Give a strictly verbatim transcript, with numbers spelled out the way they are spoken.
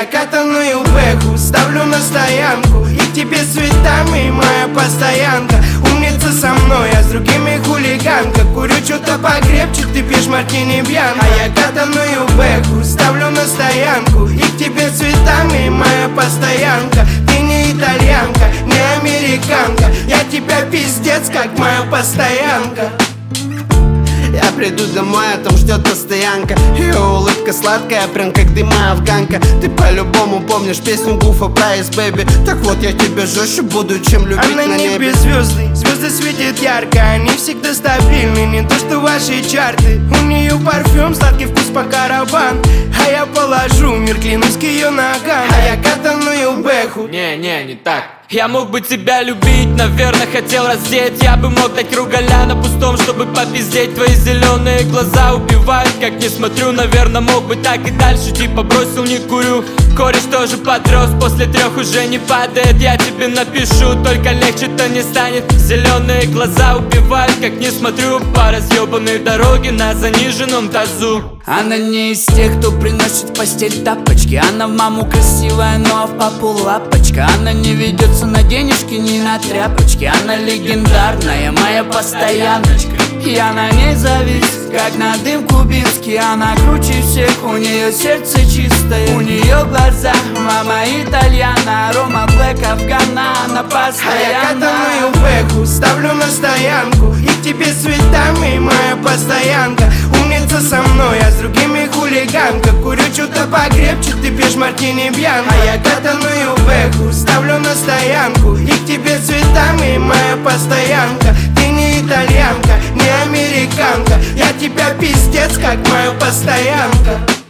катаную бэху ставлю на стоянку, и к тебе цветами моя постоянка. Умница со мной, а с другими хулиганка. Курю что-то покрепче, ты пьешь мартини бьянко. А я катаную бэху ставлю на стоянку, и к тебе цветами моя постоянка. Ты не итальянка, не американка, я тебя пиздец, как моя постоянка. Я приду домой, а там ждет постоянка. Ее улыбка сладкая, прям как дыма афганка. Ты по-любому помнишь песню Гуфа про Ice Baby. Так вот я тебя жестче буду, чем любить Она на небе. небе звезды, звезды светят ярко, они всегда стабильны, не то что ваши чарты. У нее парфюм, сладкий вкус по караван, а я положу мир, клянусь, к ее ногам. А я катаную бэху. Не, не, не так. Я мог бы тебя любить, наверное, хотел раздеть. Я бы мог дать ругаля на пустом, чтобы попиздеть. Твои зеленые глаза убивают, как не смотрю. Наверное, мог бы так и дальше, типа бросил, не курю. Кореш тоже подрос, после трех уже не падает. Я тебе напишу, только легче-то не станет. Зеленые глаза убивают, как не смотрю. По разъебанной дороге на заниженном тазу. Она не из тех, кто приносит в постель тапочки. Она в маму красивая, но в папу лапочка. Она не ведется на денежки, ни на тряпочки. Она легендарная, моя постояночка. Я на ней завис, как на дым кубинский. Она круче всех, у нее сердце чистое. У нее глаза, мама итальяна. Рома Блэк, Афгана, она постоянно. А я катаную бэху ставлю на стоянку, и к тебе цветами моя постоянка. Умница со мной, а с другими хулиганка. Курю что-то покрепче, ты пьешь мартини бьянко. А я катаную бэху ставлю на стоянку, и к тебе цветами моя постоянка. Ты не итальянка, не американка, я тебя пиздец, как моя постоянка.